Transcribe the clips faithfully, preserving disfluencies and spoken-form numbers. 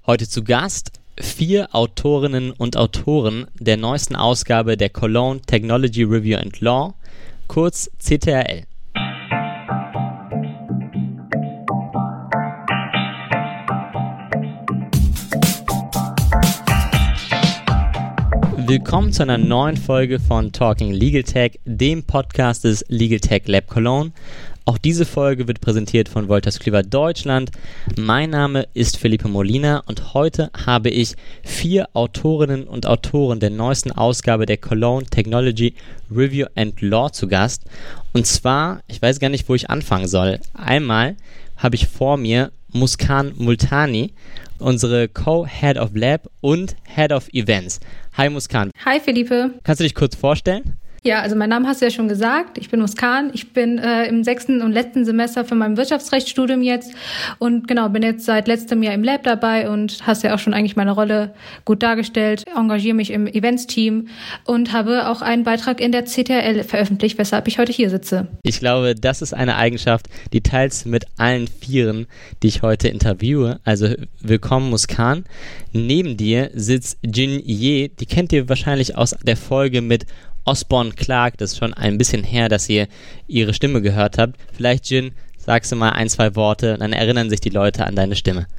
Heute zu Gast vier Autorinnen und Autoren der neuesten Ausgabe der Cologne Technology Review and Law, kurz C T R L. Willkommen zu einer neuen Folge von Talking Legal Tech, dem Podcast des Legal Tech Lab Cologne. Auch diese Folge wird präsentiert von Wolters Kluwer Deutschland. Mein Name ist Felipe Molina und heute habe ich vier Autorinnen und Autoren der neuesten Ausgabe der Cologne Technology Review and Law zu Gast. Und zwar, ich weiß gar nicht, wo ich anfangen soll. Einmal habe ich vor mir Muskan Multani, unsere Co-Head of Lab und Head of Events. Hi Muskan. Hi Felipe. Kannst du dich kurz vorstellen? Ja, also mein Name hast du ja schon gesagt. Ich bin Muskan. Ich bin äh, im sechsten und letzten Semester von meinem Wirtschaftsrechtsstudium jetzt und genau, bin jetzt seit letztem Jahr im Lab dabei und hast ja auch schon eigentlich meine Rolle gut dargestellt, engagiere mich im Events-Team und habe auch einen Beitrag in der C T R L veröffentlicht, weshalb ich heute hier sitze. Ich glaube, das ist eine Eigenschaft, die teilst du mit allen Vieren, die ich heute interviewe. Also willkommen Muskan. Neben dir sitzt Jin Ye, die kennt ihr wahrscheinlich aus der Folge mit Osborne Clark. Das ist schon ein bisschen her, dass ihr ihre Stimme gehört habt. Vielleicht, Jin, sagst du mal ein, zwei Worte, dann erinnern sich die Leute an deine Stimme.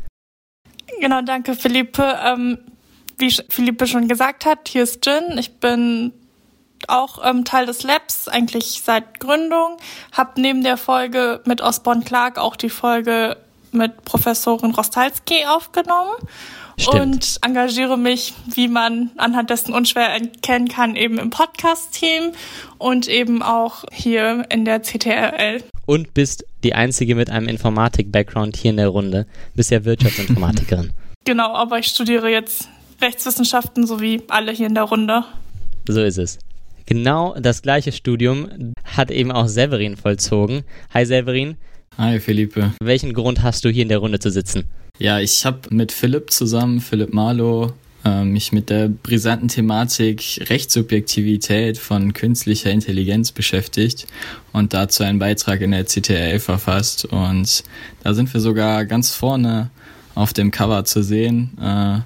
Genau, danke Felipe. Ähm, wie Felipe schon gesagt hat, hier ist Jin. Ich bin auch ähm, Teil des Labs, eigentlich seit Gründung. Hab neben der Folge mit Osborne Clark auch die Folge mit Professorin Rostalski aufgenommen. Stimmt. Und engagiere mich, wie man anhand dessen unschwer erkennen kann, eben im Podcast-Team und eben auch hier in der C T R L. Und bist die Einzige mit einem Informatik-Background hier in der Runde. Bist ja Wirtschaftsinformatikerin. Genau, aber ich studiere jetzt Rechtswissenschaften, so wie alle hier in der Runde. So ist es. Genau das gleiche Studium hat eben auch Severin vollzogen. Hi Severin. Hi Felipe. Welchen Grund hast du hier in der Runde zu sitzen? Ja, ich habe mit Philipp zusammen, Philipp Marlow, äh, mich mit der brisanten Thematik Rechtssubjektivität von künstlicher Intelligenz beschäftigt und dazu einen Beitrag in der C T R L verfasst. Und da sind wir sogar ganz vorne auf dem Cover zu sehen äh,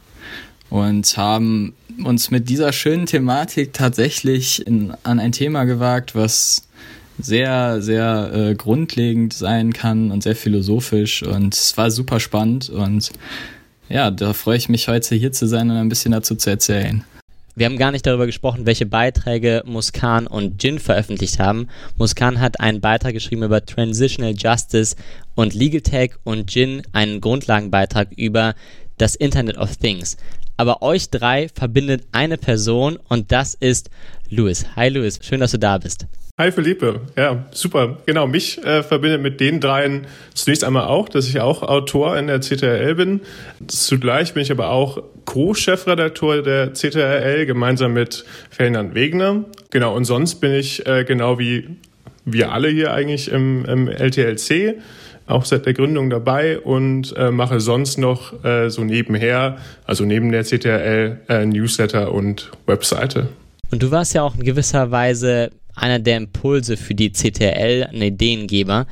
und haben uns mit dieser schönen Thematik tatsächlich in, an ein Thema gewagt, was sehr, sehr äh, grundlegend sein kann und sehr philosophisch, und es war super spannend und ja, da freue ich mich heute hier zu sein und ein bisschen dazu zu erzählen. Wir haben gar nicht darüber gesprochen, welche Beiträge Muskan und Jin veröffentlicht haben. Muskan hat einen Beitrag geschrieben über Transitional Justice und Legal Tech und Jin einen Grundlagenbeitrag über das Internet of Things. Aber euch drei verbindet eine Person und das ist Louis. Hi Louis, schön, dass du da bist. Hi Felipe, ja, super. Genau, mich äh, verbindet mit den dreien zunächst einmal auch, dass ich auch Autor in der C T R L bin. Zugleich bin ich aber auch Co-Chefredakteur der C T R L, gemeinsam mit Ferdinand Wegner. Genau, und sonst bin ich äh, genau wie wir alle hier eigentlich im, im L T L C, auch seit der Gründung dabei und äh, mache sonst noch äh, so nebenher, also neben der C T R L, äh, Newsletter und Webseite. Und du warst ja auch in gewisser Weise einer der Impulse für die C T R L, ein Ideengeber.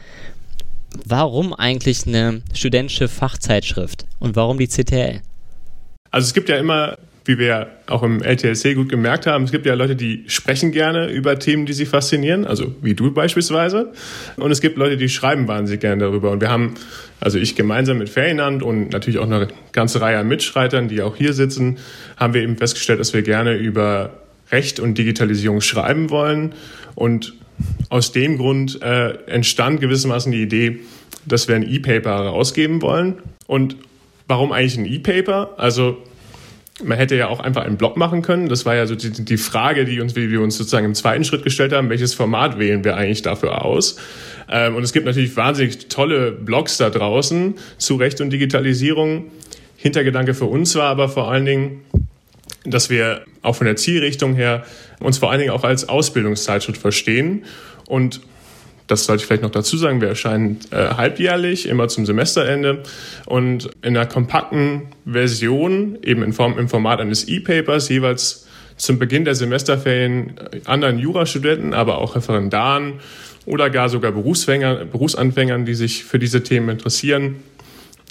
Warum eigentlich eine studentische Fachzeitschrift und warum die C T R L? Also es gibt ja immer, wie wir auch im L T L C gut gemerkt haben, es gibt ja Leute, die sprechen gerne über Themen, die sie faszinieren, also wie du beispielsweise. Und es gibt Leute, die schreiben wahnsinnig gerne darüber. Und wir haben, also ich gemeinsam mit Ferdinand und natürlich auch eine ganze Reihe an Mitstreitern, die auch hier sitzen, haben wir eben festgestellt, dass wir gerne über Recht und Digitalisierung schreiben wollen. Und aus dem Grund äh, entstand gewissermaßen die Idee, dass wir ein E-Paper herausgeben wollen. Und warum eigentlich ein E-Paper? Also man hätte ja auch einfach einen Blog machen können. Das war ja so die, die Frage, die uns, wie wir uns sozusagen im zweiten Schritt gestellt haben, welches Format wählen wir eigentlich dafür aus? Ähm, und es gibt natürlich wahnsinnig tolle Blogs da draußen zu Recht und Digitalisierung. Hintergedanke für uns war aber vor allen Dingen, dass wir auch von der Zielrichtung her uns vor allen Dingen auch als Ausbildungszeitschrift verstehen. Und das sollte ich vielleicht noch dazu sagen, wir erscheinen äh, halbjährlich, immer zum Semesterende und in einer kompakten Version, eben in Form, im Format eines E-Papers, jeweils zum Beginn der Semesterferien anderen Jurastudenten, aber auch Referendaren oder gar sogar Berufsfänger, Berufsanfängern, die sich für diese Themen interessieren,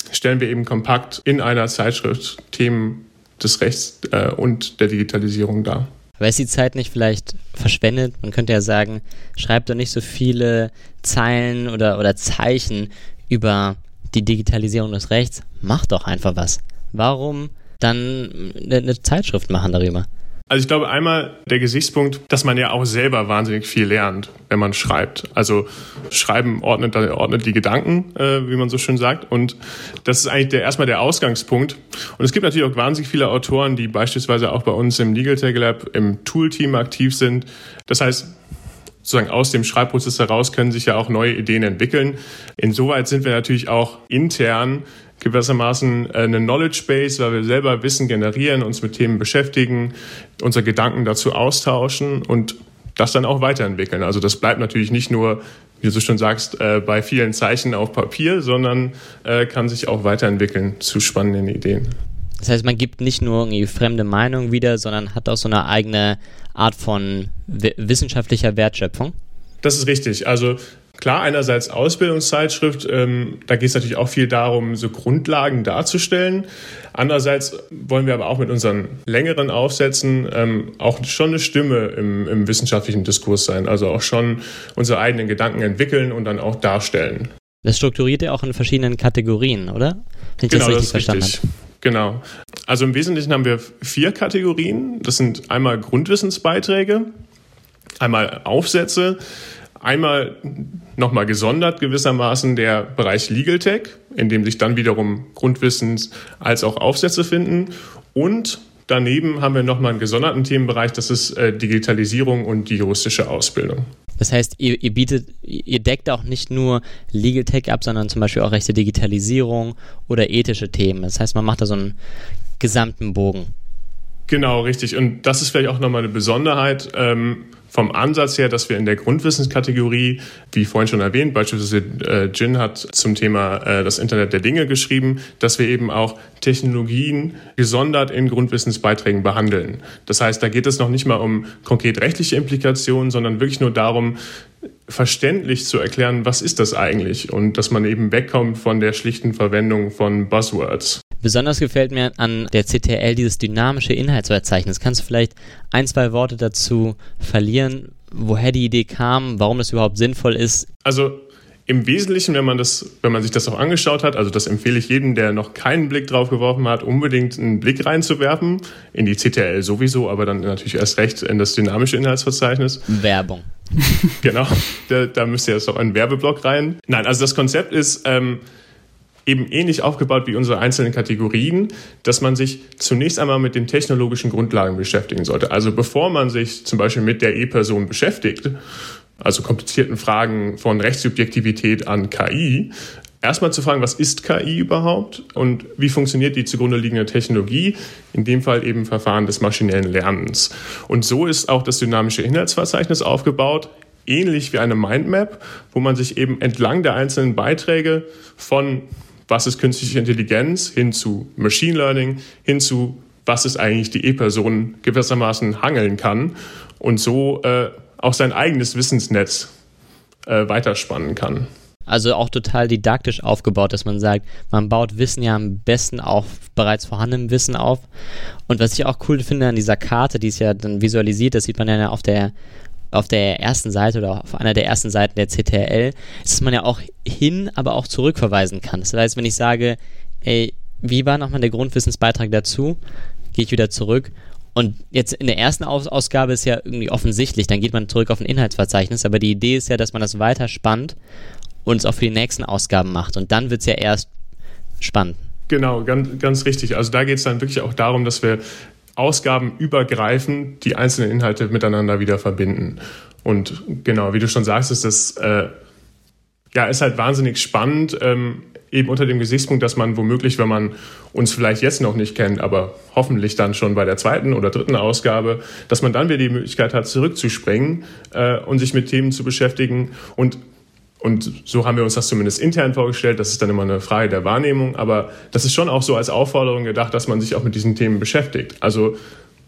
stellen wir eben kompakt in einer Zeitschrift Themen des Rechts äh, und der Digitalisierung dar. Aber ist die Zeit nicht vielleicht verschwendet? Man könnte ja sagen, schreibt doch nicht so viele Zeilen oder, oder Zeichen über die Digitalisierung des Rechts. Macht doch einfach was. Warum dann eine, eine Zeitschrift machen darüber? Also ich glaube einmal der Gesichtspunkt, dass man ja auch selber wahnsinnig viel lernt, wenn man schreibt. Also Schreiben ordnet, ordnet die Gedanken, äh, wie man so schön sagt. Und das ist eigentlich der, erstmal der Ausgangspunkt. Und es gibt natürlich auch wahnsinnig viele Autoren, die beispielsweise auch bei uns im Legal Tech Lab im Tool-Team aktiv sind. Das heißt, sozusagen aus dem Schreibprozess heraus können sich ja auch neue Ideen entwickeln. Insoweit sind wir natürlich auch intern gewissermaßen eine Knowledge Base, weil wir selber Wissen generieren, uns mit Themen beschäftigen, unsere Gedanken dazu austauschen und das dann auch weiterentwickeln. Also das bleibt natürlich nicht nur, wie du schon sagst, bei vielen Zeichen auf Papier, sondern kann sich auch weiterentwickeln zu spannenden Ideen. Das heißt, man gibt nicht nur irgendwie fremde Meinungen wieder, sondern hat auch so eine eigene Art von wissenschaftlicher Wertschöpfung? Das ist richtig. Also klar, einerseits Ausbildungszeitschrift, ähm, da geht es natürlich auch viel darum, so Grundlagen darzustellen. Andererseits wollen wir aber auch mit unseren längeren Aufsätzen ähm, auch schon eine Stimme im, im wissenschaftlichen Diskurs sein. Also auch schon unsere eigenen Gedanken entwickeln und dann auch darstellen. Das strukturiert ihr auch in verschiedenen Kategorien, oder? Wenn ich genau, das richtig das ist verstanden richtig. habe. Genau. Also im Wesentlichen haben wir vier Kategorien. Das sind einmal Grundwissensbeiträge, einmal Aufsätze, einmal nochmal gesondert gewissermaßen der Bereich Legal Tech, in dem sich dann wiederum Grundwissens- als auch Aufsätze finden. Und daneben haben wir nochmal einen gesonderten Themenbereich, das ist äh, Digitalisierung und die juristische Ausbildung. Das heißt, ihr, ihr bietet, ihr deckt auch nicht nur Legal Tech ab, sondern zum Beispiel auch rechte Digitalisierung oder ethische Themen. Das heißt, man macht da so einen gesamten Bogen. Genau, richtig. Und das ist vielleicht auch nochmal eine Besonderheit ähm, vom Ansatz her, dass wir in der Grundwissenskategorie, wie vorhin schon erwähnt, beispielsweise äh, Jin hat zum Thema äh, das Internet der Dinge geschrieben, dass wir eben auch Technologien gesondert in Grundwissensbeiträgen behandeln. Das heißt, da geht es noch nicht mal um konkret rechtliche Implikationen, sondern wirklich nur darum, verständlich zu erklären, was ist das eigentlich? Und dass man eben wegkommt von der schlichten Verwendung von Buzzwords. Besonders gefällt mir an der C T L dieses dynamische Inhaltsverzeichnis. Kannst du vielleicht ein, zwei Worte dazu verlieren, woher die Idee kam, warum das überhaupt sinnvoll ist? Also im Wesentlichen, wenn man das, wenn man sich das auch angeschaut hat, also das empfehle ich jedem, der noch keinen Blick drauf geworfen hat, unbedingt einen Blick reinzuwerfen, in die C T L sowieso, aber dann natürlich erst recht in das dynamische Inhaltsverzeichnis. Werbung. Genau, da, da müsst ihr jetzt auch einen Werbeblock rein. Nein, also das Konzept ist ähm, eben ähnlich aufgebaut wie unsere einzelnen Kategorien, dass man sich zunächst einmal mit den technologischen Grundlagen beschäftigen sollte. Also bevor man sich zum Beispiel mit der E-Person beschäftigt, also komplizierten Fragen von Rechtssubjektivität an K I, erstmal zu fragen, was ist K I überhaupt und wie funktioniert die zugrunde liegende Technologie, in dem Fall eben Verfahren des maschinellen Lernens. Und so ist auch das dynamische Inhaltsverzeichnis aufgebaut, ähnlich wie eine Mindmap, wo man sich eben entlang der einzelnen Beiträge von was ist künstliche Intelligenz hin zu Machine Learning, hin zu was ist eigentlich die E-Person gewissermaßen hangeln kann und so äh, auch sein eigenes Wissensnetz äh, weiterspannen kann. Also auch total didaktisch aufgebaut, dass man sagt, man baut Wissen ja am besten auf bereits vorhandenem Wissen auf. Und was ich auch cool finde an dieser Karte, die ist ja dann visualisiert, das sieht man ja auf der auf der ersten Seite oder auf einer der ersten Seiten der C T L, ist, dass man ja auch hin, aber auch zurückverweisen kann. Das heißt, wenn ich sage, ey, wie war nochmal der Grundwissensbeitrag dazu, gehe ich wieder zurück. Und jetzt in der ersten Aus- Ausgabe ist ja irgendwie offensichtlich, dann geht man zurück auf ein Inhaltsverzeichnis, aber die Idee ist ja, dass man das weiter spannt und es auch für die nächsten Ausgaben macht. Und dann wird es ja erst spannend. Genau, ganz, ganz richtig. Also da geht es dann wirklich auch darum, dass wir ausgabenübergreifend die einzelnen Inhalte miteinander wieder verbinden. Und genau, wie du schon sagst, ist das äh, ja, ist halt wahnsinnig spannend, ähm, eben unter dem Gesichtspunkt, dass man womöglich, wenn man uns vielleicht jetzt noch nicht kennt, aber hoffentlich dann schon bei der zweiten oder dritten Ausgabe, dass man dann wieder die Möglichkeit hat, zurückzuspringen äh, und sich mit Themen zu beschäftigen. Und Und so haben wir uns das zumindest intern vorgestellt. Das ist dann immer eine Frage der Wahrnehmung. Aber das ist schon auch so als Aufforderung gedacht, dass man sich auch mit diesen Themen beschäftigt. Also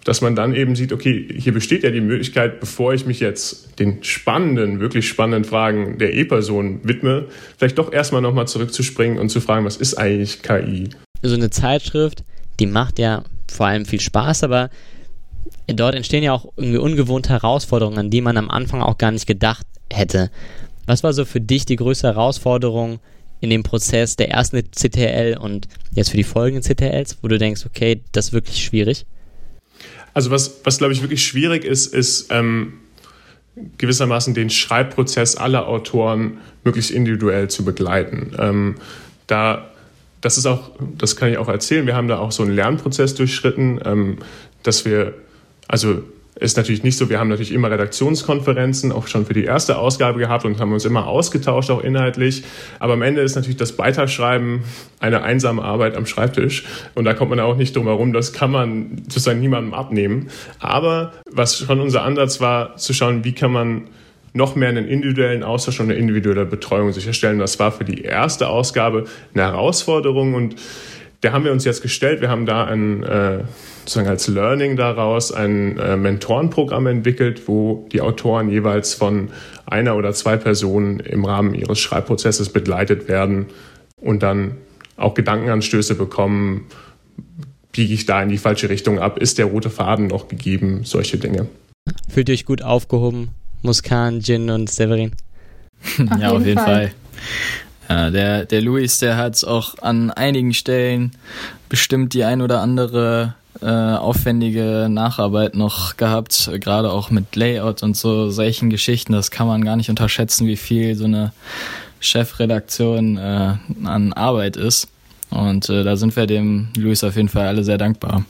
dass man dann eben sieht, okay, hier besteht ja die Möglichkeit, bevor ich mich jetzt den spannenden, wirklich spannenden Fragen der E-Person widme, vielleicht doch erstmal nochmal zurückzuspringen und zu fragen, was ist eigentlich K I? So eine Zeitschrift, die macht ja vor allem viel Spaß, aber dort entstehen ja auch irgendwie ungewohnte Herausforderungen, an die man am Anfang auch gar nicht gedacht hätte. Was war so für dich die größte Herausforderung in dem Prozess der ersten C T L und jetzt für die folgenden C T Ls, wo du denkst, okay, das ist wirklich schwierig? Also was, was glaube ich, wirklich schwierig ist, ist ähm, gewissermaßen den Schreibprozess aller Autoren möglichst individuell zu begleiten. Ähm, da, das ist auch, das kann ich auch erzählen, wir haben da auch so einen Lernprozess durchschritten, ähm, dass wir, also ist natürlich nicht so, wir haben natürlich immer Redaktionskonferenzen, auch schon für die erste Ausgabe gehabt und haben uns immer ausgetauscht, auch inhaltlich. Aber am Ende ist natürlich das Beitragsschreiben eine einsame Arbeit am Schreibtisch. Und da kommt man auch nicht drum herum, das kann man sozusagen niemandem abnehmen. Aber was schon unser Ansatz war, zu schauen, wie kann man noch mehr einen individuellen Austausch und eine individuelle Betreuung sicherstellen. Das war für die erste Ausgabe eine Herausforderung und der haben wir uns jetzt gestellt. Wir haben da ein, äh, sozusagen als Learning daraus ein äh, Mentorenprogramm entwickelt, wo die Autoren jeweils von einer oder zwei Personen im Rahmen ihres Schreibprozesses begleitet werden und dann auch Gedankenanstöße bekommen, biege ich da in die falsche Richtung ab, ist der rote Faden noch gegeben, solche Dinge. Fühlt ihr euch gut aufgehoben, Muskan, Jin und Severin? Ja, auf jeden Fall. Fall. Ja, der, der Luis, der hat auch an einigen Stellen bestimmt die ein oder andere äh, aufwendige Nacharbeit noch gehabt, gerade auch mit Layout und so solchen Geschichten. Das kann man gar nicht unterschätzen, wie viel so eine Chefredaktion äh, an Arbeit ist. Und äh, da sind wir dem Luis auf jeden Fall alle sehr dankbar.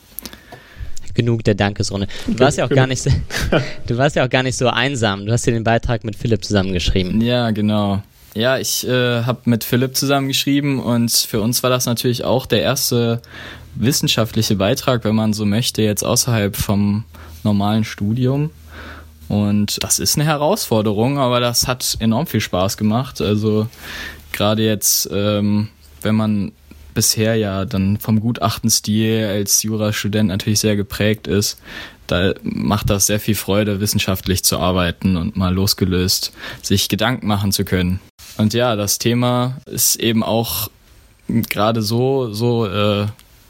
Genug der Dankesrunde. Du warst ja auch gar nicht so, du warst ja auch gar nicht so einsam. Du hast ja den Beitrag mit Philipp zusammengeschrieben. Ja, genau. Ja, ich äh, habe mit Philipp zusammengeschrieben und für uns war das natürlich auch der erste wissenschaftliche Beitrag, wenn man so möchte, jetzt außerhalb vom normalen Studium. Und das ist eine Herausforderung, aber das hat enorm viel Spaß gemacht. Also gerade jetzt, ähm, wenn man bisher ja dann vom Gutachtenstil als Jurastudent natürlich sehr geprägt ist, da macht das sehr viel Freude, wissenschaftlich zu arbeiten und mal losgelöst sich Gedanken machen zu können. Und ja, das Thema ist eben auch gerade so so äh,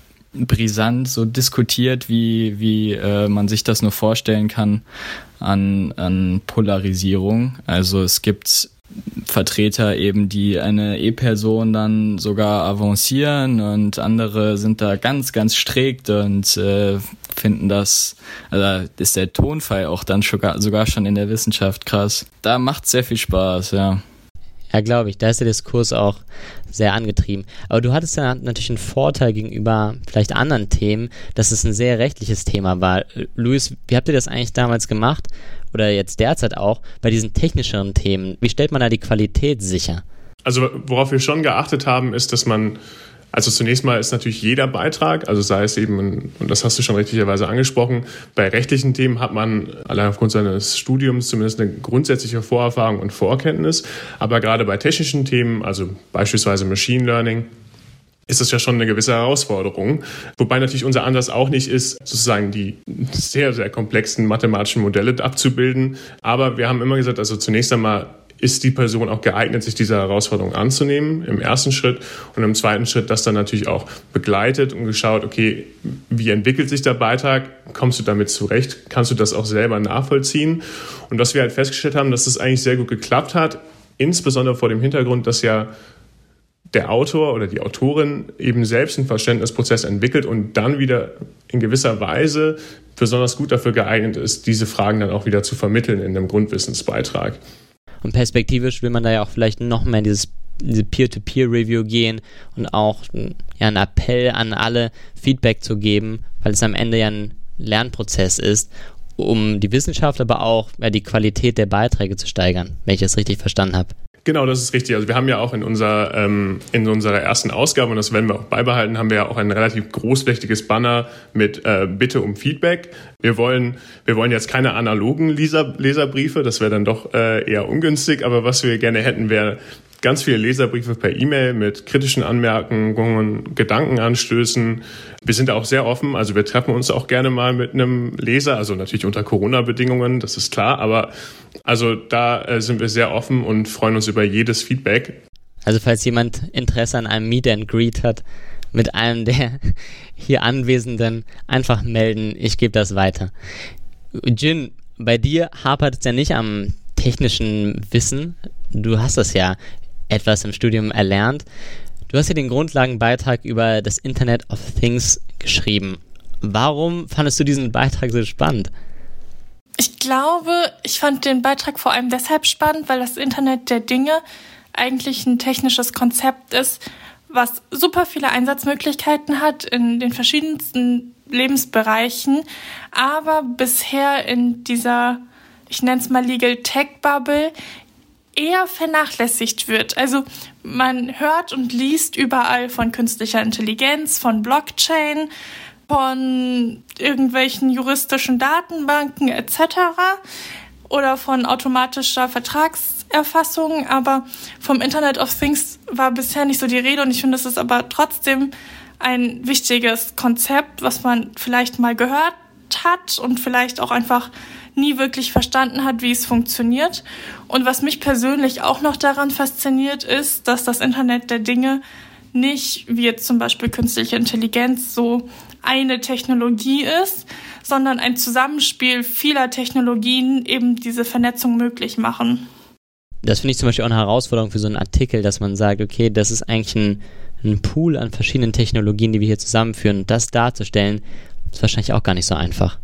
brisant, so diskutiert, wie wie äh, man sich das nur vorstellen kann an an Polarisierung. Also es gibt Vertreter eben, die eine E-Person dann sogar avancieren und andere sind da ganz, ganz strikt und äh, finden das, also ist der Tonfall auch dann sogar, sogar schon in der Wissenschaft krass. Da macht sehr viel Spaß, ja. Ja, glaube ich, da ist der Diskurs auch sehr angetrieben. Aber du hattest ja natürlich einen Vorteil gegenüber vielleicht anderen Themen, dass es ein sehr rechtliches Thema war. Luis, wie habt ihr das eigentlich damals gemacht oder jetzt derzeit auch bei diesen technischeren Themen? Wie stellt man da die Qualität sicher? Also worauf wir schon geachtet haben, ist, dass man, also zunächst mal ist natürlich jeder Beitrag, also sei es eben, und das hast du schon richtigerweise angesprochen, bei rechtlichen Themen hat man allein aufgrund seines Studiums zumindest eine grundsätzliche Vorerfahrung und Vorkenntnis, aber gerade bei technischen Themen, also beispielsweise Machine Learning, ist das ja schon eine gewisse Herausforderung. Wobei natürlich unser Ansatz auch nicht ist, sozusagen die sehr, sehr komplexen mathematischen Modelle abzubilden, aber wir haben immer gesagt, also zunächst einmal ist die Person auch geeignet, sich dieser Herausforderung anzunehmen, im ersten Schritt. Und im zweiten Schritt das dann natürlich auch begleitet und geschaut, okay, wie entwickelt sich der Beitrag? Kommst du damit zurecht? Kannst du das auch selber nachvollziehen? Und was wir halt festgestellt haben, dass das eigentlich sehr gut geklappt hat, insbesondere vor dem Hintergrund, dass ja der Autor oder die Autorin eben selbst einen Verständnisprozess entwickelt und dann wieder in gewisser Weise besonders gut dafür geeignet ist, diese Fragen dann auch wieder zu vermitteln in einem Grundwissensbeitrag. Und perspektivisch will man da ja auch vielleicht noch mehr in dieses, diese Peer-to-Peer-Review gehen und auch ja, einen Appell an alle, Feedback zu geben, weil es am Ende ja ein Lernprozess ist, um die Wissenschaft, aber auch ja, die Qualität der Beiträge zu steigern, wenn ich das richtig verstanden habe. Genau, das ist richtig. Also wir haben ja auch in unserer, ähm, in unserer ersten Ausgabe, und das werden wir auch beibehalten, haben wir ja auch ein relativ großflächiges Banner mit äh, Bitte um Feedback. Wir wollen, wir wollen jetzt keine analogen Leser, Leserbriefe, das wäre dann doch äh, eher ungünstig, aber was wir gerne hätten, wäre ganz viele Leserbriefe per E-Mail mit kritischen Anmerkungen, Gedankenanstößen. Wir sind auch sehr offen, also wir treffen uns auch gerne mal mit einem Leser, also natürlich unter Corona-Bedingungen, das ist klar, aber also da äh, sind wir sehr offen und freuen uns über jedes Feedback. Also falls jemand Interesse an einem Meet and Greet hat mit einem der hier Anwesenden, einfach melden, ich gebe das weiter. Jin, bei dir hapert es ja nicht am technischen Wissen, du hast das ja etwas im Studium erlernt. Du hast ja den Grundlagenbeitrag über das Internet of Things geschrieben. Warum fandest du diesen Beitrag so spannend? Ich glaube, ich fand den Beitrag vor allem deshalb spannend, weil das Internet der Dinge eigentlich ein technisches Konzept ist, was super viele Einsatzmöglichkeiten hat in den verschiedensten Lebensbereichen, aber bisher in dieser, ich nenne es mal Legal Tech Bubble, eher vernachlässigt wird. Also man hört und liest überall von künstlicher Intelligenz, von Blockchain, von irgendwelchen juristischen Datenbanken et cetera oder von automatischer Vertragserfassung, aber vom Internet of Things war bisher nicht so die Rede und ich finde, es ist aber trotzdem ein wichtiges Konzept, was man vielleicht mal gehört hat und vielleicht auch einfach nie wirklich verstanden hat, wie es funktioniert. Und was mich persönlich auch noch daran fasziniert, ist, dass das Internet der Dinge nicht, wie jetzt zum Beispiel künstliche Intelligenz, so eine Technologie ist, sondern ein Zusammenspiel vieler Technologien eben diese Vernetzung möglich machen. Das finde ich zum Beispiel auch eine Herausforderung für so einen Artikel, dass man sagt, okay, das ist eigentlich ein, ein Pool an verschiedenen Technologien, die wir hier zusammenführen. Und das darzustellen, ist wahrscheinlich auch gar nicht so einfach.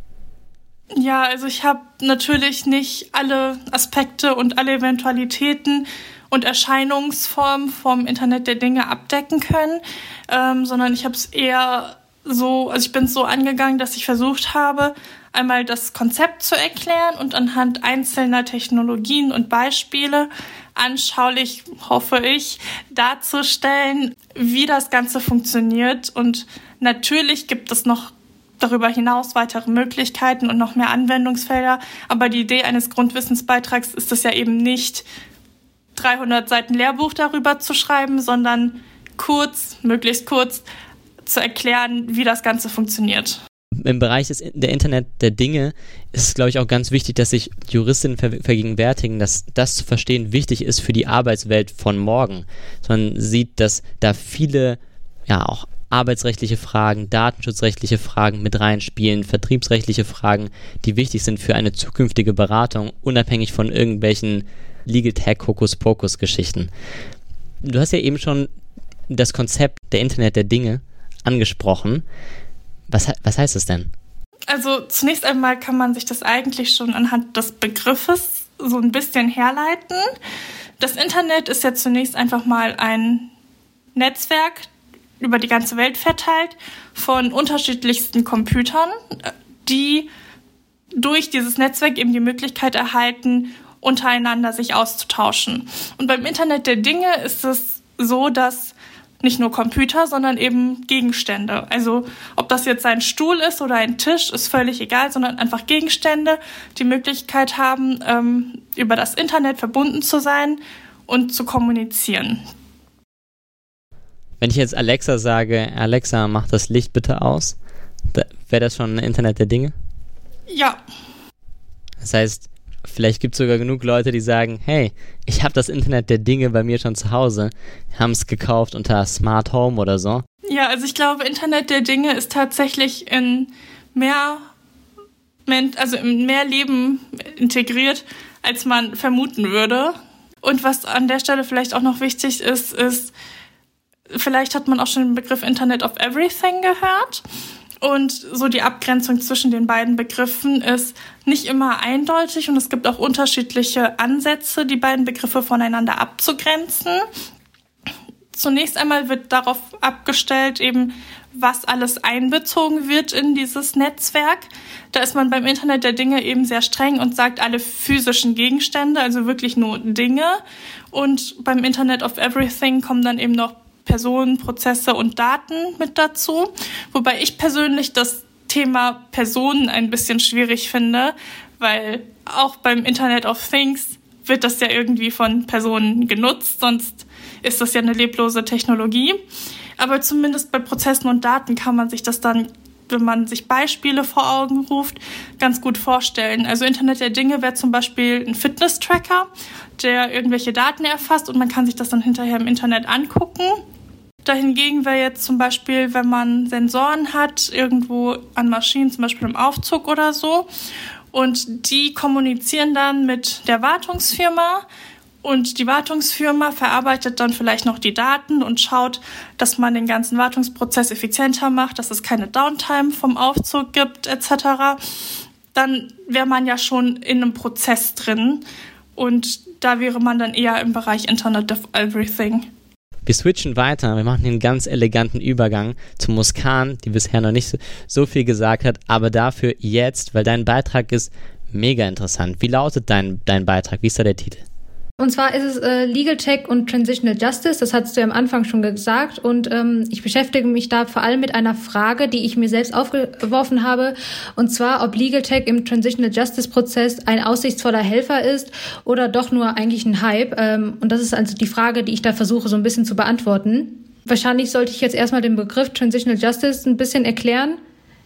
Ja, also ich habe natürlich nicht alle Aspekte und alle Eventualitäten und Erscheinungsformen vom Internet der Dinge abdecken können, ähm, sondern ich habe es eher so, also ich bin es so angegangen, dass ich versucht habe, einmal das Konzept zu erklären und anhand einzelner Technologien und Beispiele anschaulich, hoffe ich, darzustellen, wie das Ganze funktioniert. Und natürlich gibt es noch darüber hinaus weitere Möglichkeiten und noch mehr Anwendungsfelder. Aber die Idee eines Grundwissensbeitrags ist es ja eben nicht, dreihundert Seiten Lehrbuch darüber zu schreiben, sondern kurz, möglichst kurz, zu erklären, wie das Ganze funktioniert. Im Bereich des, der Internet der Dinge ist es, glaube ich, auch ganz wichtig, dass sich Juristinnen ver- vergegenwärtigen, dass das zu verstehen wichtig ist für die Arbeitswelt von morgen. Man sieht, dass da viele, ja, auch arbeitsrechtliche Fragen, datenschutzrechtliche Fragen mit reinspielen, vertriebsrechtliche Fragen, die wichtig sind für eine zukünftige Beratung, unabhängig von irgendwelchen Legal Tech Hokuspokus-Geschichten. Du hast ja eben schon das Konzept der Internet der Dinge angesprochen. Was, was heißt das denn? Also zunächst einmal kann man sich das eigentlich schon anhand des Begriffes so ein bisschen herleiten. Das Internet ist ja zunächst einfach mal ein Netzwerk, über die ganze Welt verteilt, von unterschiedlichsten Computern, die durch dieses Netzwerk eben die Möglichkeit erhalten, untereinander sich auszutauschen. Und beim Internet der Dinge ist es so, dass nicht nur Computer, sondern eben Gegenstände. Also ob das jetzt ein Stuhl ist oder ein Tisch, ist völlig egal, sondern einfach Gegenstände, die Möglichkeit haben, ähm, über das Internet verbunden zu sein und zu kommunizieren. Wenn ich jetzt Alexa sage, Alexa, mach das Licht bitte aus, da, wäre das schon ein Internet der Dinge? Ja. Das heißt, vielleicht gibt es sogar genug Leute, die sagen, hey, ich habe das Internet der Dinge bei mir schon zu Hause, haben es gekauft unter Smart Home oder so. Ja, also ich glaube, Internet der Dinge ist tatsächlich in mehr, also in mehr Leben integriert, als man vermuten würde. Und was an der Stelle vielleicht auch noch wichtig ist, ist, vielleicht hat man auch schon den Begriff Internet of Everything gehört. Und so die Abgrenzung zwischen den beiden Begriffen ist nicht immer eindeutig und es gibt auch unterschiedliche Ansätze, die beiden Begriffe voneinander abzugrenzen. Zunächst einmal wird darauf abgestellt, eben was alles einbezogen wird in dieses Netzwerk. Da ist man beim Internet der Dinge eben sehr streng und sagt alle physischen Gegenstände, also wirklich nur Dinge. Und beim Internet of Everything kommen dann eben noch Personen, Prozesse und Daten mit dazu. Wobei ich persönlich das Thema Personen ein bisschen schwierig finde, weil auch beim Internet of Things wird das ja irgendwie von Personen genutzt, sonst ist das ja eine leblose Technologie. Aber zumindest bei Prozessen und Daten kann man sich das dann, wenn man sich Beispiele vor Augen ruft, ganz gut vorstellen. Also Internet der Dinge wäre zum Beispiel ein Fitness-Tracker, der irgendwelche Daten erfasst und man kann sich das dann hinterher im Internet angucken. Dahingegen wäre jetzt zum Beispiel, wenn man Sensoren hat, irgendwo an Maschinen, zum Beispiel im Aufzug oder so, und die kommunizieren dann mit der Wartungsfirma und die Wartungsfirma verarbeitet dann vielleicht noch die Daten und schaut, dass man den ganzen Wartungsprozess effizienter macht, dass es keine Downtime vom Aufzug gibt et cetera. Dann wäre man ja schon in einem Prozess drin und da wäre man dann eher im Bereich Internet of Everything. Wir switchen weiter, wir machen einen ganz eleganten Übergang zu Muskan, die bisher noch nicht so, so viel gesagt hat, aber dafür jetzt, weil dein Beitrag ist mega interessant. Wie lautet dein, dein Beitrag? Wie ist da der Titel? Und zwar ist es äh, Legal Tech und Transitional Justice, das hattest du ja am Anfang schon gesagt. Und ähm, ich beschäftige mich da vor allem mit einer Frage, die ich mir selbst aufgeworfen habe. Und zwar, ob Legal Tech im Transitional Justice Prozess ein aussichtsvoller Helfer ist oder doch nur eigentlich ein Hype. Ähm, und das ist also die Frage, die ich da versuche so ein bisschen zu beantworten. Wahrscheinlich sollte ich jetzt erstmal den Begriff Transitional Justice ein bisschen erklären.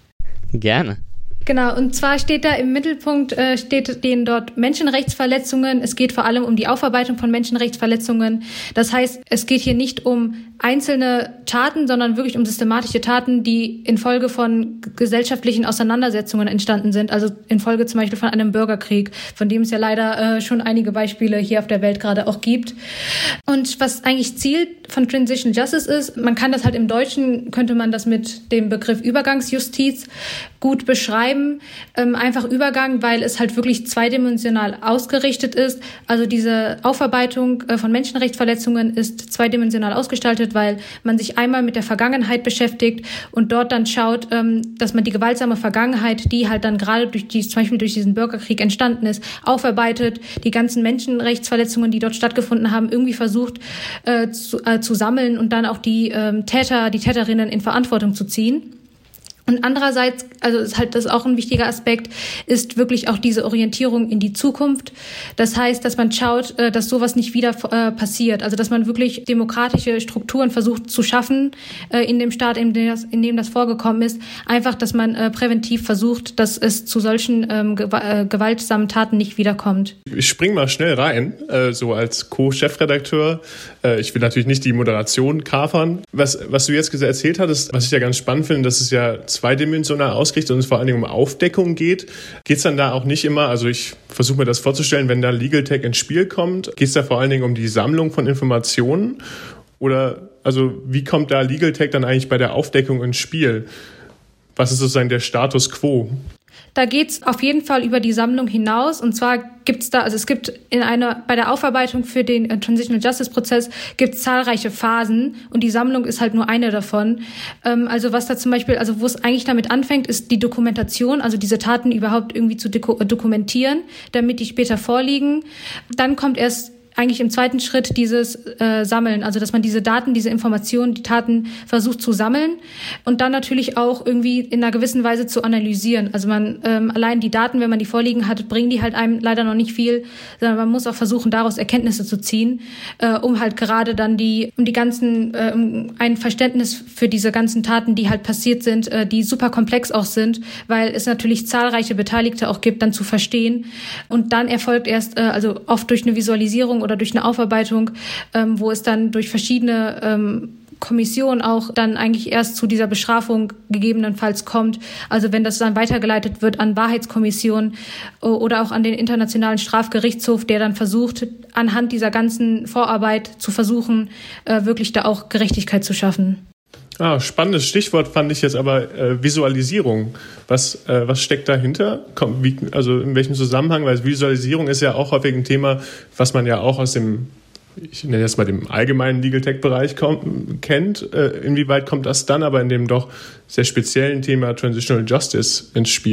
Gerne. Genau, und zwar steht da im Mittelpunkt, äh, steht stehen dort Menschenrechtsverletzungen. Es geht vor allem um die Aufarbeitung von Menschenrechtsverletzungen. Das heißt, es geht hier nicht um einzelne Taten, sondern wirklich um systematische Taten, die infolge von gesellschaftlichen Auseinandersetzungen entstanden sind. Also infolge zum Beispiel von einem Bürgerkrieg, von dem es ja leider äh, schon einige Beispiele hier auf der Welt gerade auch gibt. Und was eigentlich Ziel von Transitional Justice ist, man kann das halt im Deutschen, könnte man das mit dem Begriff Übergangsjustiz gut beschreiben. Ähm, einfach Übergang, weil es halt wirklich zweidimensional ausgerichtet ist. Also diese Aufarbeitung äh, von Menschenrechtsverletzungen ist zweidimensional ausgestaltet, weil man sich einmal mit der Vergangenheit beschäftigt und dort dann schaut, ähm, dass man die gewaltsame Vergangenheit, die halt dann gerade durch die, zum Beispiel durch diesen Bürgerkrieg entstanden ist, aufarbeitet, die ganzen Menschenrechtsverletzungen, die dort stattgefunden haben, irgendwie versucht äh, zu, äh, zu sammeln und dann auch die ähm, Täter, die Täterinnen in Verantwortung zu ziehen. Und andererseits, also ist halt das auch ein wichtiger Aspekt, ist wirklich auch diese Orientierung in die Zukunft. Das heißt, dass man schaut, dass sowas nicht wieder passiert. Also dass man wirklich demokratische Strukturen versucht zu schaffen in dem Staat, in dem das, in dem das vorgekommen ist. Einfach, dass man präventiv versucht, dass es zu solchen gewaltsamen Taten nicht wiederkommt. Ich spring mal schnell rein, so als Co-Chefredakteur. Ich will natürlich nicht die Moderation kapern. Was, was du jetzt erzählt hattest, was ich ja ganz spannend finde, das ist ja zweidimensional ausgerichtet und es vor allen Dingen um Aufdeckung geht. Geht es dann da auch nicht immer, also ich versuche mir das vorzustellen, wenn da Legal Tech ins Spiel kommt, geht es da vor allen Dingen um die Sammlung von Informationen? Oder also wie kommt da Legal Tech dann eigentlich bei der Aufdeckung ins Spiel? Was ist sozusagen der Status quo? Da geht's auf jeden Fall über die Sammlung hinaus. Und zwar gibt's da, also es gibt in einer, bei der Aufarbeitung für den äh, Transitional Justice Prozess gibt's zahlreiche Phasen und die Sammlung ist halt nur eine davon. Ähm, also was da zum Beispiel, also wo es eigentlich damit anfängt, ist die Dokumentation, also diese Taten überhaupt irgendwie zu deko- dokumentieren, damit die später vorliegen. Dann kommt erst eigentlich im zweiten Schritt dieses äh, Sammeln, also dass man diese Daten, diese Informationen, die Taten versucht zu sammeln und dann natürlich auch irgendwie in einer gewissen Weise zu analysieren. Also man ähm, allein die Daten, wenn man die vorliegen hat, bringen die halt einem leider noch nicht viel, sondern man muss auch versuchen, daraus Erkenntnisse zu ziehen, äh, um halt gerade dann die, um die ganzen, äh, um ein Verständnis für diese ganzen Taten, die halt passiert sind, äh, die super komplex auch sind, weil es natürlich zahlreiche Beteiligte auch gibt, dann zu verstehen. Und dann erfolgt erst, äh, also oft durch eine Visualisierung oder durch eine Aufarbeitung, ähm, wo es dann durch verschiedene ähm, Kommissionen auch dann eigentlich erst zu dieser Bestrafung gegebenenfalls kommt. Also wenn das dann weitergeleitet wird an Wahrheitskommissionen oder auch an den Internationalen Strafgerichtshof, der dann versucht, anhand dieser ganzen Vorarbeit zu versuchen, äh, wirklich da auch Gerechtigkeit zu schaffen. Ah, spannendes Stichwort fand ich jetzt aber äh, Visualisierung. Was, äh, was steckt dahinter? Komm, wie, also in welchem Zusammenhang? Weil Visualisierung ist ja auch häufig ein Thema, was man ja auch aus dem, ich nenne das mal dem allgemeinen Legal Tech-Bereich kommt, kennt. Äh, inwieweit kommt das dann aber in dem doch sehr speziellen Thema Transitional Justice ins Spiel? Äh,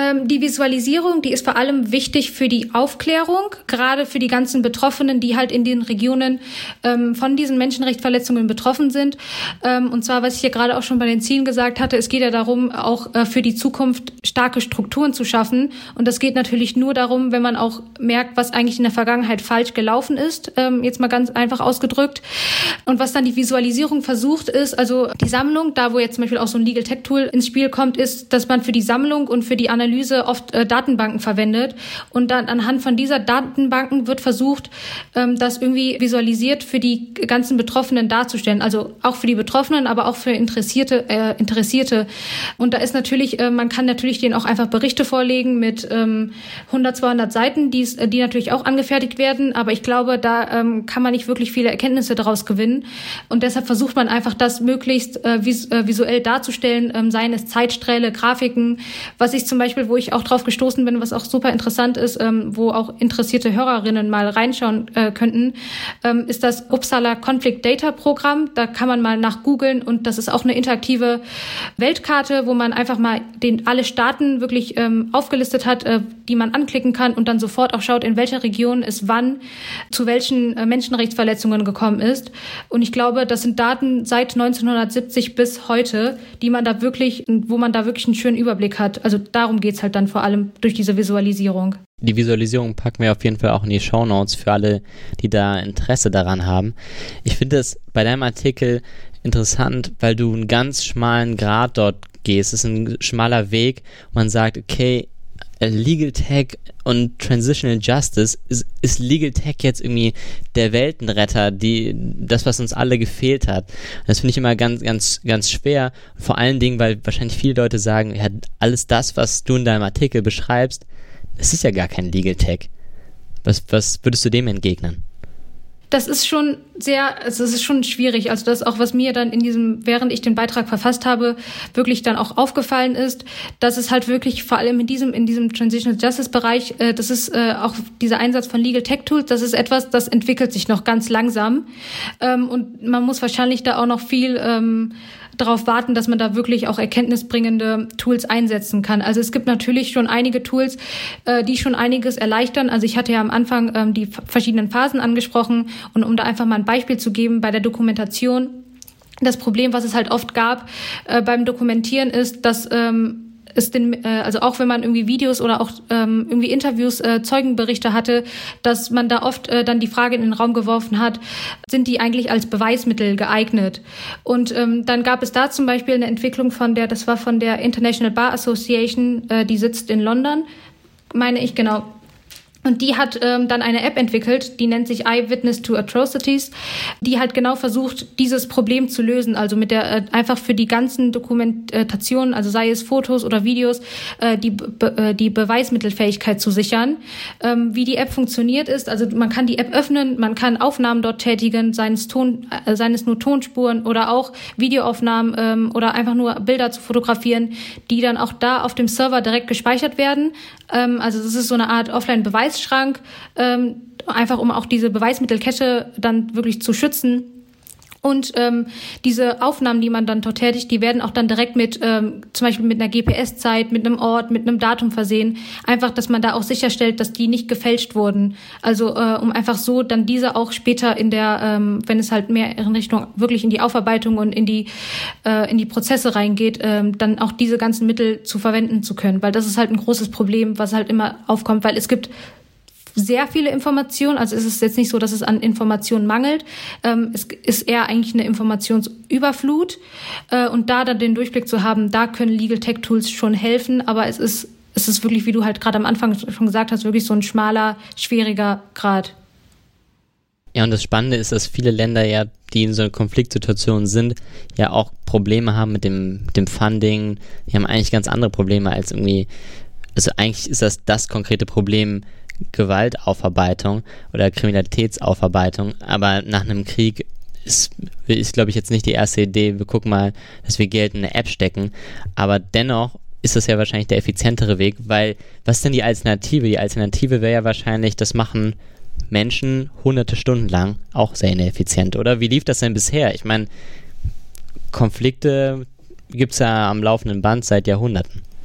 Die Visualisierung, die ist vor allem wichtig für die Aufklärung, gerade für die ganzen Betroffenen, die halt in den Regionen ähm, von diesen Menschenrechtsverletzungen betroffen sind. Ähm, und zwar, was ich hier gerade auch schon bei den Zielen gesagt hatte, es geht ja darum, auch äh, für die Zukunft starke Strukturen zu schaffen. Und das geht natürlich nur darum, wenn man auch merkt, was eigentlich in der Vergangenheit falsch gelaufen ist, ähm, jetzt mal ganz einfach ausgedrückt. Und was dann die Visualisierung versucht ist, also die Sammlung, da wo jetzt zum Beispiel auch so ein Legal Tech Tool ins Spiel kommt, ist, dass man für die Sammlung und für die Analyse oft äh, Datenbanken verwendet und dann anhand von dieser Datenbanken wird versucht, ähm, das irgendwie visualisiert für die ganzen Betroffenen darzustellen. Also auch für die Betroffenen, aber auch für Interessierte. Äh, Interessierte. Und da ist natürlich, äh, man kann natürlich denen auch einfach Berichte vorlegen mit ähm, hundert, zweihundert Seiten, die's, äh, die natürlich auch angefertigt werden. Aber ich glaube, da ähm, kann man nicht wirklich viele Erkenntnisse daraus gewinnen. Und deshalb versucht man einfach, das möglichst äh, vis- äh, visuell darzustellen, ähm, seien es Zeitsträhle, Grafiken, was ich zum Beispiel, wo ich auch drauf gestoßen bin, was auch super interessant ist, ähm, wo auch interessierte Hörerinnen mal reinschauen äh, könnten, ähm, ist das Uppsala Conflict Data Programm. Da kann man mal nach googeln und das ist auch eine interaktive Weltkarte, wo man einfach mal den, alle Staaten wirklich ähm, aufgelistet hat, äh, die man anklicken kann und dann sofort auch schaut, in welcher Region es wann zu welchen äh, Menschenrechtsverletzungen gekommen ist. Und ich glaube, das sind Daten seit neunzehnhundertsiebzig bis heute, die man da wirklich, wo man da wirklich einen schönen Überblick hat. Also darum geht's halt dann vor allem durch diese Visualisierung. Die Visualisierung packen wir auf jeden Fall auch in die Shownotes für alle, die da Interesse daran haben. Ich finde es bei deinem Artikel interessant, weil du einen ganz schmalen Grat dort gehst. Es ist ein schmaler Weg. Man sagt, okay, Legal Tech und Transitional Justice, ist, ist Legal Tech jetzt irgendwie der Weltenretter, die, das, was uns alle gefehlt hat. Das finde ich immer ganz, ganz, ganz schwer. Vor allen Dingen, weil wahrscheinlich viele Leute sagen, ja, alles das, was du in deinem Artikel beschreibst, das ist ja gar kein Legal Tech. Was, was würdest du dem entgegnen? Das ist schon sehr, also es ist schon schwierig. Also das ist auch, was mir dann in diesem, während ich den Beitrag verfasst habe, wirklich dann auch aufgefallen ist, dass es halt wirklich vor allem in diesem, in diesem Transitional Justice Bereich, äh, das ist äh, auch dieser Einsatz von Legal Tech Tools, das ist etwas, das entwickelt sich noch ganz langsam. Ähm, und man muss wahrscheinlich da auch noch viel ähm, darauf warten, dass man da wirklich auch erkenntnisbringende Tools einsetzen kann. Also es gibt natürlich schon einige Tools, äh, die schon einiges erleichtern. Also ich hatte ja am Anfang ähm, die f- verschiedenen Phasen angesprochen und um da einfach mal ein Beispiel zu geben, bei der Dokumentation, das Problem, was es halt oft gab äh, beim Dokumentieren ist, dass ähm, ist den, äh, also auch wenn man irgendwie Videos oder auch ähm, irgendwie Interviews, äh, Zeugenberichte hatte, dass man da oft äh, dann die Frage in den Raum geworfen hat, sind die eigentlich als Beweismittel geeignet? Und ähm, dann gab es da zum Beispiel eine Entwicklung von der, das war von der International Bar Association, äh, die sitzt in London, meine ich, genau. Und die hat ähm, dann eine App entwickelt, die nennt sich Eyewitness to Atrocities, die halt genau versucht, dieses Problem zu lösen, also mit der äh, einfach für die ganzen Dokumentationen, also sei es Fotos oder Videos, äh, die be- äh, die Beweismittelfähigkeit zu sichern. Ähm, wie die App funktioniert ist, also man kann die App öffnen, man kann Aufnahmen dort tätigen, seines Ton, äh, seines nur Tonspuren oder auch Videoaufnahmen ähm, oder einfach nur Bilder zu fotografieren, die dann auch da auf dem Server direkt gespeichert werden. Ähm, also das ist so eine Art Offline-Beweis Schrank, ähm, einfach um auch diese Beweismittelkette dann wirklich zu schützen. Und ähm, diese Aufnahmen, die man dann dort tätigt, die werden auch dann direkt mit ähm, zum Beispiel mit einer G P S-Zeit, mit einem Ort, mit einem Datum versehen. Einfach, dass man da auch sicherstellt, dass die nicht gefälscht wurden. Also äh, um einfach so dann diese auch später in der, ähm, wenn es halt mehr in Richtung wirklich in die Aufarbeitung und in die äh, in die Prozesse reingeht, ähm, dann auch diese ganzen Mittel zu verwenden zu können. Weil das ist halt ein großes Problem, was halt immer aufkommt, weil es gibt sehr viele Informationen, also es ist jetzt nicht so, dass es an Informationen mangelt. Ähm, es ist eher eigentlich eine Informationsüberflut. Äh, und da dann den Durchblick zu haben, da können Legal Tech Tools schon helfen, aber es ist, es ist wirklich, wie du halt gerade am Anfang schon gesagt hast, wirklich so ein schmaler, schwieriger Grad. Ja, und das Spannende ist, dass viele Länder ja, die in so einer Konfliktsituation sind, ja auch Probleme haben mit dem, dem Funding. Die haben eigentlich ganz andere Probleme als irgendwie, also eigentlich ist das das konkrete Problem, Gewaltaufarbeitung oder Kriminalitätsaufarbeitung, aber nach einem Krieg ist, ist glaube ich, jetzt nicht die erste Idee, wir gucken mal, dass wir Geld in eine App stecken, aber dennoch ist das ja wahrscheinlich der effizientere Weg, weil, was ist denn die Alternative? Die Alternative wäre ja wahrscheinlich, das machen Menschen hunderte Stunden lang, auch sehr ineffizient, oder? Wie lief das denn bisher? Ich meine, Konflikte gibt es ja am laufenden Band seit Jahrhunderten.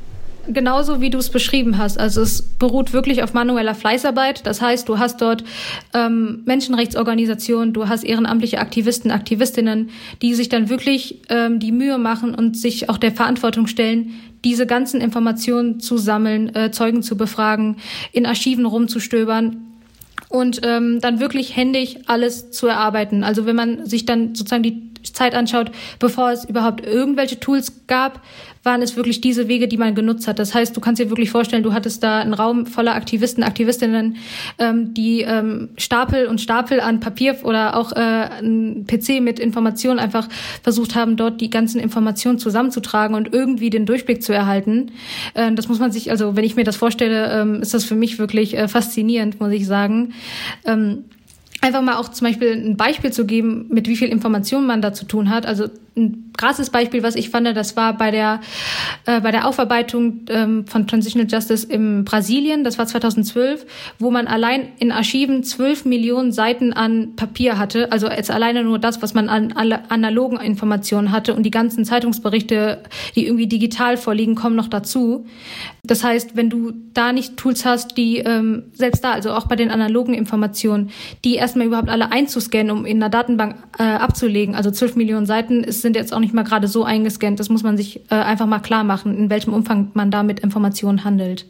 genauso, wie du es beschrieben hast. Also es beruht wirklich auf manueller Fleißarbeit. Das heißt, du hast dort ähm, Menschenrechtsorganisationen, du hast ehrenamtliche Aktivisten, Aktivistinnen, die sich dann wirklich ähm, die Mühe machen und sich auch der Verantwortung stellen, diese ganzen Informationen zu sammeln, äh, Zeugen zu befragen, in Archiven rumzustöbern und ähm, dann wirklich händig alles zu erarbeiten. Also wenn man sich dann sozusagen die Zeit anschaut, bevor es überhaupt irgendwelche Tools gab, waren es wirklich diese Wege, die man genutzt hat. Das heißt, du kannst dir wirklich vorstellen, du hattest da einen Raum voller Aktivisten, Aktivistinnen, ähm, die ähm, Stapel und Stapel an Papier oder auch äh, ein P C mit Informationen einfach versucht haben, dort die ganzen Informationen zusammenzutragen und irgendwie den Durchblick zu erhalten. Äh, das muss man sich, also wenn ich mir das vorstelle, ähm, ist das für mich wirklich äh, faszinierend, muss ich sagen. Ähm, Einfach mal auch zum Beispiel ein Beispiel zu geben, mit wie viel Informationen man da zu tun hat. Also ein krasses Beispiel, was ich fand, das war bei der äh, bei der Aufarbeitung ähm, von Transitional Justice in Brasilien. Das war zweitausendzwölf, wo man allein in Archiven zwölf Millionen Seiten an Papier hatte. Also jetzt alleine nur das, was man an alle analogen Informationen hatte, und die ganzen Zeitungsberichte, die irgendwie digital vorliegen, kommen noch dazu. Das heißt, wenn du da nicht Tools hast, die ähm, selbst da, also auch bei den analogen Informationen, die erstmal überhaupt alle einzuscannen, um in einer Datenbank äh, abzulegen. Also zwölf Millionen Seiten ist, sind jetzt auch nicht mal gerade so eingescannt. Das muss man sich äh, einfach mal klar machen, in welchem Umfang man da mit Informationen handelt.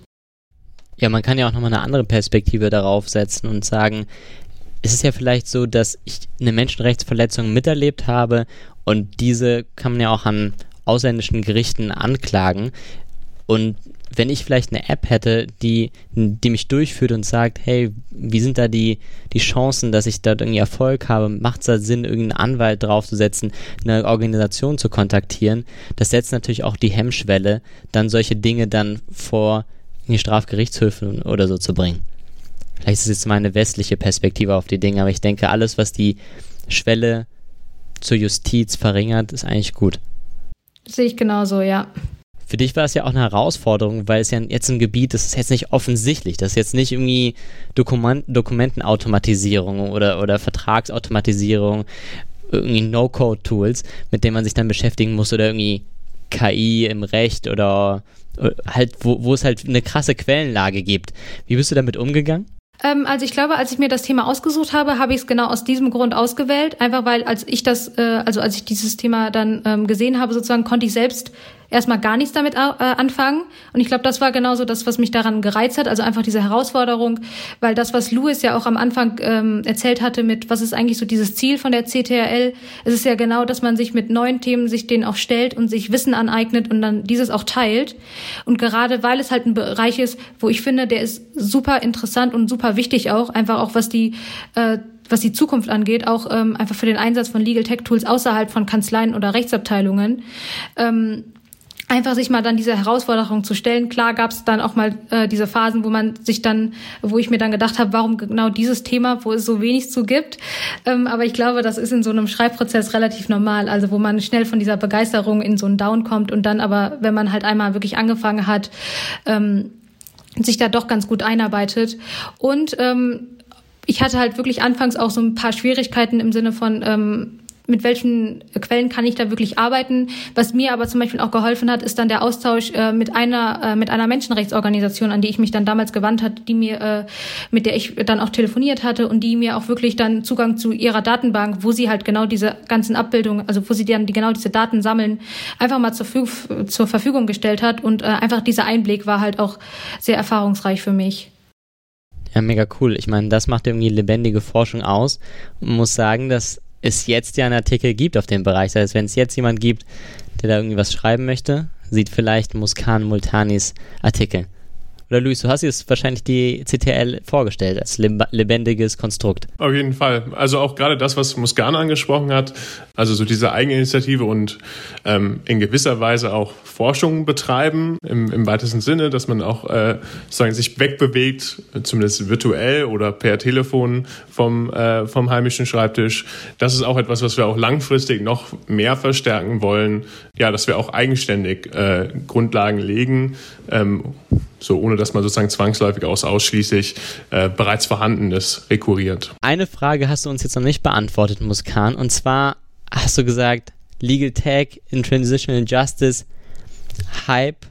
Ja, man kann ja auch nochmal eine andere Perspektive darauf setzen und sagen, es ist ja vielleicht so, dass ich eine Menschenrechtsverletzung miterlebt habe und diese kann man ja auch an ausländischen Gerichten anklagen. Und wenn ich vielleicht eine App hätte, die, die mich durchführt und sagt, hey, wie sind da die, die Chancen, dass ich dort irgendwie Erfolg habe, macht es da Sinn, irgendeinen Anwalt draufzusetzen, eine Organisation zu kontaktieren, das setzt natürlich auch die Hemmschwelle, dann solche Dinge dann vor die Strafgerichtshöfe oder so zu bringen. Vielleicht ist es jetzt meine westliche Perspektive auf die Dinge, aber ich denke, alles, was die Schwelle zur Justiz verringert, ist eigentlich gut. Das sehe ich genauso, ja. Für dich war es ja auch eine Herausforderung, weil es ja jetzt ein Gebiet ist, das ist jetzt nicht offensichtlich, das ist jetzt nicht irgendwie Dokument, Dokumentenautomatisierung oder, oder Vertragsautomatisierung, irgendwie No-Code-Tools, mit denen man sich dann beschäftigen muss, oder irgendwie K I im Recht oder halt, wo, wo es halt eine krasse Quellenlage gibt. Wie bist du damit umgegangen? Ähm, also ich glaube, als ich mir das Thema ausgesucht habe, habe ich es genau aus diesem Grund ausgewählt. Einfach weil, als ich das, äh, also als ich dieses Thema dann ähm, gesehen habe, sozusagen, konnte ich selbst erstmal gar nichts damit äh, anfangen. Und ich glaube, das war genauso das, was mich daran gereizt hat. Also einfach diese Herausforderung, weil das, was Louis ja auch am Anfang ähm, erzählt hatte mit, was ist eigentlich so dieses Ziel von der C T R L, es ist ja genau, dass man sich mit neuen Themen sich denen auch stellt und sich Wissen aneignet und dann dieses auch teilt. Und gerade weil es halt ein Bereich ist, wo ich finde, der ist super interessant und super wichtig auch, einfach auch was die äh, was die Zukunft angeht, auch ähm, einfach für den Einsatz von Legal Tech Tools außerhalb von Kanzleien oder Rechtsabteilungen. Ähm, Einfach sich mal dann diese Herausforderung zu stellen. Klar gab es dann auch mal äh, diese Phasen, wo man sich dann, wo ich mir dann gedacht habe, warum genau dieses Thema, wo es so wenig zu gibt. Ähm, aber ich glaube, das ist in so einem Schreibprozess relativ normal. Also wo man schnell von dieser Begeisterung in so einen Down kommt und dann aber, wenn man halt einmal wirklich angefangen hat, ähm, sich da doch ganz gut einarbeitet. Und ähm, ich hatte halt wirklich anfangs auch so ein paar Schwierigkeiten im Sinne von ähm, mit welchen Quellen kann ich da wirklich arbeiten. Was mir aber zum Beispiel auch geholfen hat, ist dann der Austausch äh, mit einer äh, mit einer Menschenrechtsorganisation, an die ich mich dann damals gewandt hatte, die mir äh, mit der ich dann auch telefoniert hatte und die mir auch wirklich dann Zugang zu ihrer Datenbank, wo sie halt genau diese ganzen Abbildungen, also wo sie dann die, genau diese Daten sammeln, einfach mal zur, zur Verfügung gestellt hat. Und äh, einfach dieser Einblick war halt auch sehr erfahrungsreich für mich. Ja, mega cool. Ich meine, das macht irgendwie lebendige Forschung aus und muss sagen, dass es jetzt ja einen Artikel gibt auf dem Bereich. Das heißt, wenn es jetzt jemand gibt, der da irgendwie was schreiben möchte, sieht vielleicht Muskan Multanis Artikel. Oder Luis, du hast jetzt wahrscheinlich die C T R L vorgestellt als lebendiges Konstrukt. Auf jeden Fall. Also auch gerade das, was Muskan angesprochen hat, also so diese Eigeninitiative und ähm, in gewisser Weise auch Forschung betreiben, im, im weitesten Sinne, dass man auch äh, sozusagen sich wegbewegt, zumindest virtuell oder per Telefon vom, äh, vom heimischen Schreibtisch. Das ist auch etwas, was wir auch langfristig noch mehr verstärken wollen. Ja, dass wir auch eigenständig äh, Grundlagen legen, ähm, so ohne dass man sozusagen zwangsläufig aus ausschließlich äh, bereits Vorhandenes rekurriert. Eine Frage hast du uns jetzt noch nicht beantwortet, Muskan, und zwar hast du gesagt, Legal Tech in Transitional Justice, Hype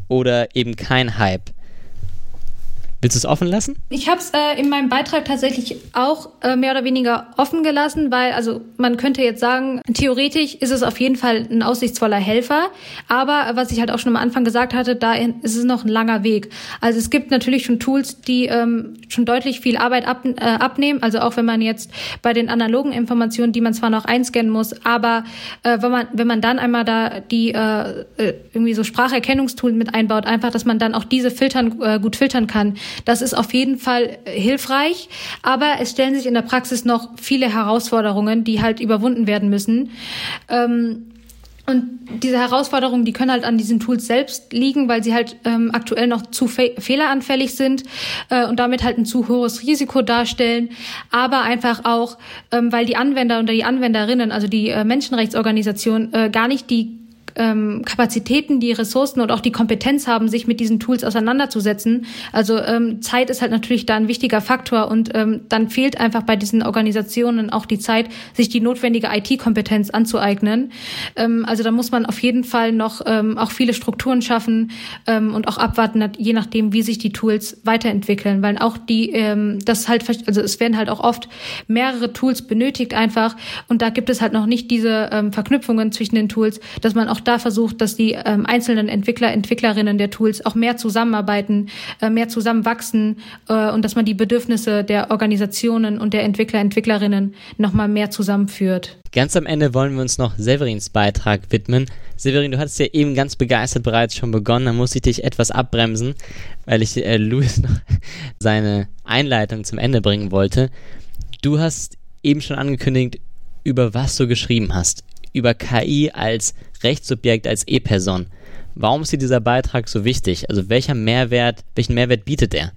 oder eben kein Hype? Willst du es offen lassen? Ich habe es äh, in meinem Beitrag tatsächlich auch äh, mehr oder weniger offen gelassen, weil also man könnte jetzt sagen, theoretisch ist es auf jeden Fall ein aussichtsvoller Helfer, aber was ich halt auch schon am Anfang gesagt hatte, da ist es noch ein langer Weg. Also es gibt natürlich schon Tools, die ähm, schon deutlich viel Arbeit ab, äh, abnehmen, also auch wenn man jetzt bei den analogen Informationen, die man zwar noch einscannen muss, aber äh, wenn man wenn man dann einmal da die äh, irgendwie so Spracherkennungstools mit einbaut, einfach, dass man dann auch diese filtern äh, gut filtern kann. Das ist auf jeden Fall hilfreich, aber es stellen sich in der Praxis noch viele Herausforderungen, die halt überwunden werden müssen. Ähm, und diese Herausforderungen, die können halt an diesen Tools selbst liegen, weil sie halt ähm, aktuell noch zu fe- fehleranfällig sind äh, und damit halt ein zu hohes Risiko darstellen. Aber einfach auch, ähm, weil die Anwender und die Anwenderinnen, also die äh, Menschenrechtsorganisation, äh, gar nicht die Ähm, Kapazitäten, die Ressourcen und auch die Kompetenz haben, sich mit diesen Tools auseinanderzusetzen. Also ähm, Zeit ist halt natürlich da ein wichtiger Faktor und ähm, dann fehlt einfach bei diesen Organisationen auch die Zeit, sich die notwendige I T-Kompetenz anzueignen. Ähm, also da muss man auf jeden Fall noch ähm, auch viele Strukturen schaffen ähm, und auch abwarten, je nachdem, wie sich die Tools weiterentwickeln, weil auch die, ähm, das halt, also es werden halt auch oft mehrere Tools benötigt einfach und da gibt es halt noch nicht diese ähm, Verknüpfungen zwischen den Tools, dass man auch da versucht, dass die ähm, einzelnen Entwickler, Entwicklerinnen der Tools auch mehr zusammenarbeiten, äh, mehr zusammenwachsen äh, und dass man die Bedürfnisse der Organisationen und der Entwickler, Entwicklerinnen nochmal mehr zusammenführt. Ganz am Ende wollen wir uns noch Severins Beitrag widmen. Severin, du hattest ja eben ganz begeistert bereits schon begonnen, da musste ich dich etwas abbremsen, weil ich äh, Luis noch seine Einleitung zum Ende bringen wollte. Du hast eben schon angekündigt, über was du geschrieben hast. Über K I als Rechtssubjekt, als E-Person. Warum ist dir dieser Beitrag so wichtig? Also welcher Mehrwert, welchen Mehrwert bietet er?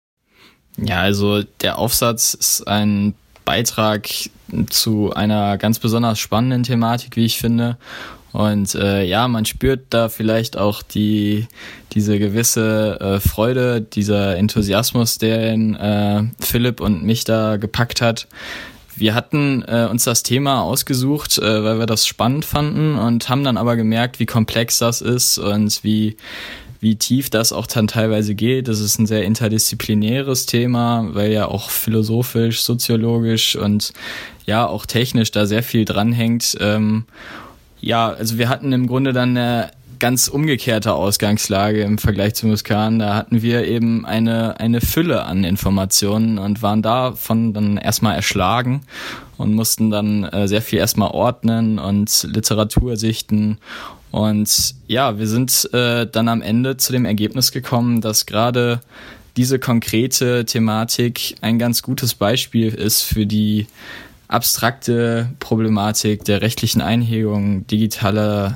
Ja, also der Aufsatz ist ein Beitrag zu einer ganz besonders spannenden Thematik, wie ich finde. Und äh, ja, man spürt da vielleicht auch die diese gewisse äh, Freude, dieser Enthusiasmus, den äh, Philipp und mich da gepackt hat. Wir hatten äh, uns das Thema ausgesucht, äh, weil wir das spannend fanden und haben dann aber gemerkt, wie komplex das ist und wie wie tief das auch dann teilweise geht. Das ist ein sehr interdisziplinäres Thema, weil ja auch philosophisch, soziologisch und ja auch technisch da sehr viel dranhängt. Ähm, ja, also wir hatten im Grunde dann eine ganz umgekehrte Ausgangslage im Vergleich zu Muskan. Da hatten wir eben eine eine Fülle an Informationen und waren davon dann erstmal erschlagen und mussten dann äh, sehr viel erstmal ordnen und Literatur sichten. Und ja, wir sind äh, dann am Ende zu dem Ergebnis gekommen, dass gerade diese konkrete Thematik ein ganz gutes Beispiel ist für die abstrakte Problematik der rechtlichen Einhegung digitaler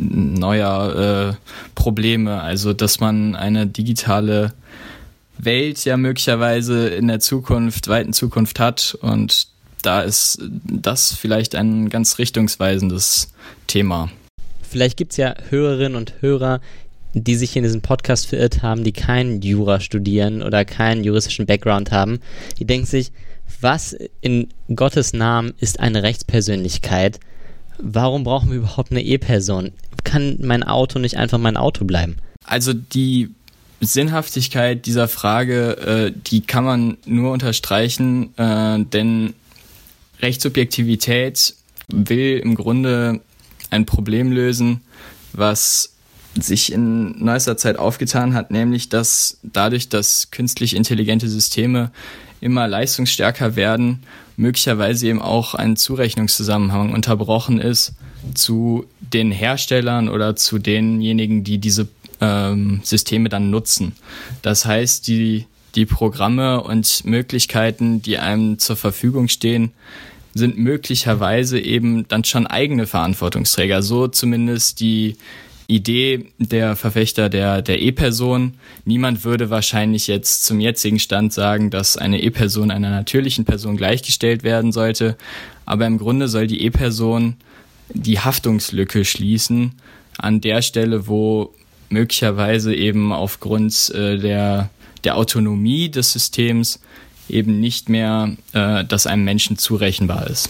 neuer äh, Probleme, also dass man eine digitale Welt ja möglicherweise in der Zukunft, weiten Zukunft hat und da ist das vielleicht ein ganz richtungsweisendes Thema. Vielleicht gibt es ja Hörerinnen und Hörer, die sich in diesem Podcast verirrt haben, die keinen Jura studieren oder keinen juristischen Background haben. Die denken sich, was in Gottes Namen ist eine Rechtspersönlichkeit? Warum brauchen wir überhaupt eine E-Person? Kann mein Auto nicht einfach mein Auto bleiben? Also die Sinnhaftigkeit dieser Frage, äh, die kann man nur unterstreichen, äh, denn Rechtssubjektivität will im Grunde ein Problem lösen, was sich in neuester Zeit aufgetan hat, nämlich dass dadurch, dass künstlich intelligente Systeme immer leistungsstärker werden, möglicherweise eben auch ein Zurechnungszusammenhang unterbrochen ist zu den Herstellern oder zu denjenigen, die diese ähm, Systeme dann nutzen. Das heißt, die, die Programme und Möglichkeiten, die einem zur Verfügung stehen, sind möglicherweise eben dann schon eigene Verantwortungsträger. So zumindest die Idee der Verfechter der, der E-Person. Niemand würde wahrscheinlich jetzt zum jetzigen Stand sagen, dass eine E-Person einer natürlichen Person gleichgestellt werden sollte. Aber im Grunde soll die E-Person die Haftungslücke schließen an der Stelle, wo möglicherweise eben aufgrund äh, der, der Autonomie des Systems eben nicht mehr äh, das einem Menschen zurechenbar ist.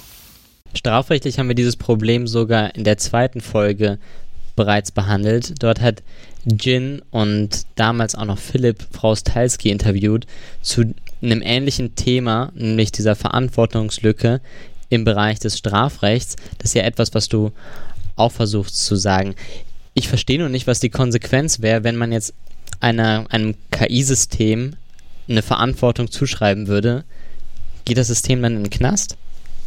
Strafrechtlich haben wir dieses Problem sogar in der zweiten Folge bereits behandelt. Dort hat Jin und damals auch noch Philipp Frostalski interviewt zu einem ähnlichen Thema, nämlich dieser Verantwortungslücke im Bereich des Strafrechts. Das ist ja etwas, was du auch versuchst zu sagen. Ich verstehe nur nicht, was die Konsequenz wäre, wenn man jetzt einer, einem K I-System eine Verantwortung zuschreiben würde. Geht das System dann in den Knast?